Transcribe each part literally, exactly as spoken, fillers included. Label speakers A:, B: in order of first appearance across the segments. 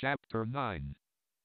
A: Chapter nine.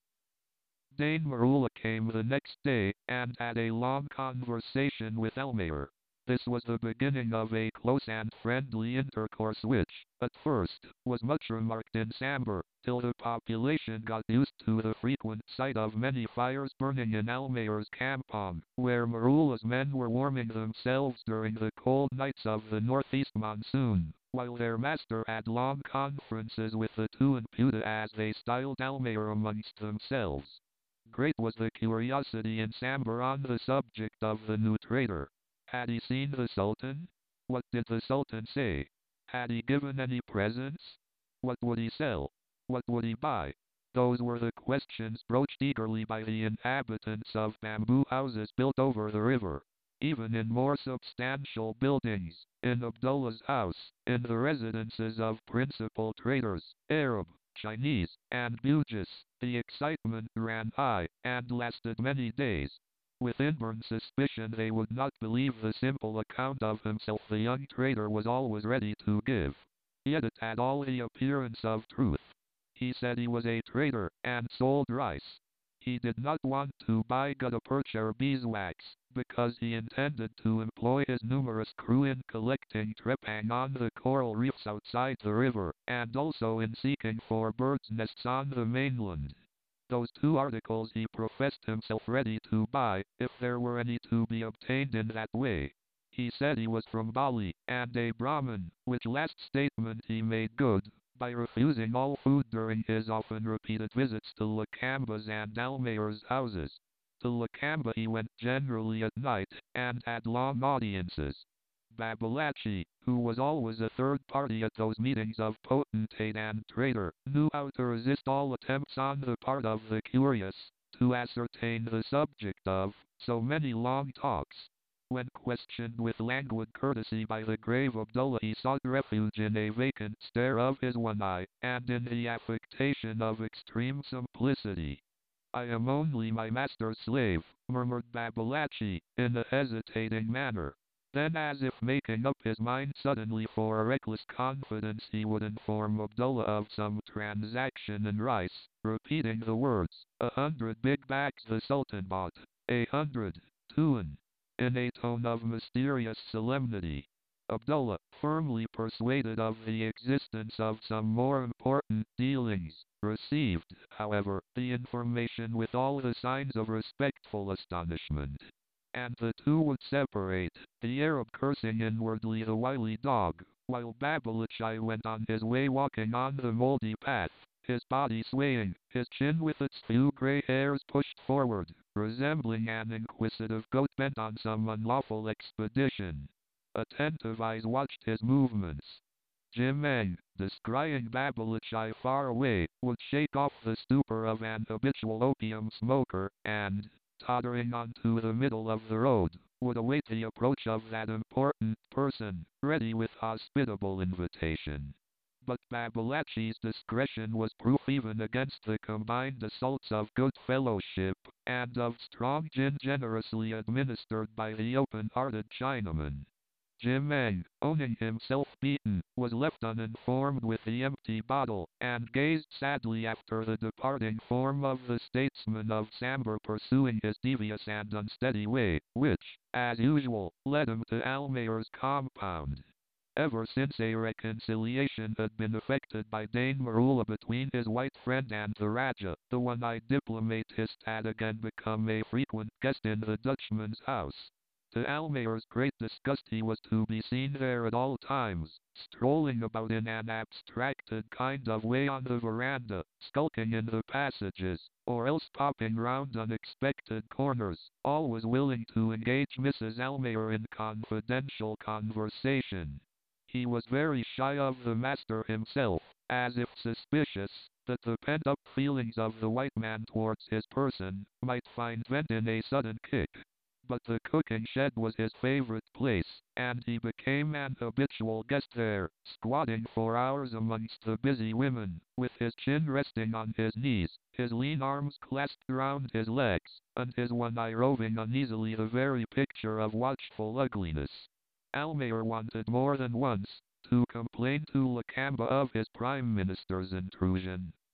A: Dane Marula came the next day, and had a long conversation with Elmayer. This was the beginning of a close and friendly intercourse which, at first, was much remarked in Sambor, till the population got used to the frequent sight of many fires burning in Elmayer's campong, where Marula's men were warming themselves during the cold nights of the northeast monsoon, while their master had long conferences with the two imputa as they styled Elmayer amongst themselves. Great was the curiosity in Sambor on the subject of the new trader. Had he seen the Sultan? What did the Sultan say? Had he given any presents? What would he sell? What would he buy? Those were the questions broached eagerly by the inhabitants of bamboo houses built over the river. Even in more substantial buildings, in Abdullah's house, in the residences of principal traders, Arab, Chinese, and Bugis, the excitement ran high, and lasted many days. With inborn suspicion they would not believe the simple account of himself the young trader was always ready to give. Yet it had all the appearance of truth. He said he was a trader, and sold rice. He did not want to buy gutta percha or beeswax, because he intended to employ his numerous crew in collecting trepang on the coral reefs outside the river, and also in seeking for birds' nests on the mainland. Those two articles he professed himself ready to buy, if there were any to be obtained in that way. He said he was from Bali, and a Brahmin, which last statement he made good, by refusing all food during his often repeated visits to Lakamba's and Elmayer's houses. To Lakamba he went generally at night, and had long audiences. Babalatchi, who was always a third party at those meetings of potentate and trader, knew how to resist all attempts on the part of the curious, to ascertain the subject of so many long talks. When questioned with languid courtesy by the grave Abdullah, he sought refuge in a vacant stare of his one eye, and in the affectation of extreme simplicity. "I am only my master's slave," murmured Babalatchi, in a hesitating manner. Then, as if making up his mind suddenly for a reckless confidence, he would inform Abdullah of some transaction in rice, repeating the words, "A hundred big bags the Sultan bought, a hundred, tuan," in a tone of mysterious solemnity. Abdullah, firmly persuaded of the existence of some more important dealings, received, however, the information with all the signs of respectful astonishment. And the two would separate, the Arab cursing inwardly the wily dog, while Babalatchi went on his way walking on the moldy path, his body swaying, his chin with its few grey hairs pushed forward, resembling an inquisitive goat bent on some unlawful expedition. Attentive eyes watched his movements. Jimeng, descrying Babalatchi far away, would shake off the stupor of an habitual opium smoker, and, tottering onto the middle of the road, would await the approach of that important person, ready with hospitable invitation. But Babalatchi's discretion was proof even against the combined assaults of good fellowship, and of strong gin generously administered by the open-hearted Chinaman. Jimeng, owning himself beaten, was left uninformed with the empty bottle, and gazed sadly after the departing form of the statesman of Sambor pursuing his devious and unsteady way, which, as usual, led him to Elmayer's compound. Ever since a reconciliation had been effected by Dane Marula between his white friend and the Raja, the one-eyed diplomatist had again become a frequent guest in the Dutchman's house. To Elmayer's great disgust he was to be seen there at all times, strolling about in an abstracted kind of way on the veranda, skulking in the passages, or else popping round unexpected corners, always willing to engage Missus Elmayer in confidential conversation. He was very shy of the master himself, as if suspicious that the pent-up feelings of the white man towards his person might find vent in a sudden kick. But the cooking shed was his favorite place, and he became an habitual guest there, squatting for hours amongst the busy women, with his chin resting on his knees, his lean arms clasped round his legs, and his one eye roving uneasily, the very picture of watchful ugliness. Elmayer wanted more than once to complain to Lakamba of his prime minister's intrusion,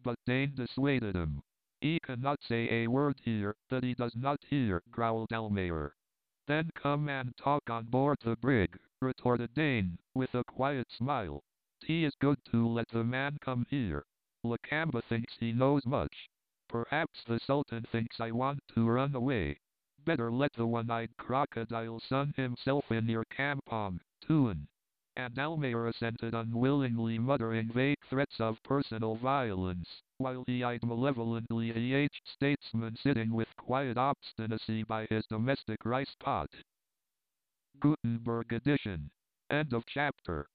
A: but Dane dissuaded him. He cannot say a word here that he does not hear, growled Elmer. Then come and talk on board the brig, retorted Dane, with a quiet smile. Tea is good to let the man come here. Lakamba thinks he knows much. Perhaps the Sultan thinks I want to run away. Better let the one-eyed crocodile sun himself in your campong, Tuan. And Elmer assented unwillingly, muttering vague threats of personal violence, while he eyed malevolently the aged statesman sitting with quiet obstinacy by his domestic rice pot. Gutenberg edition. End of chapter.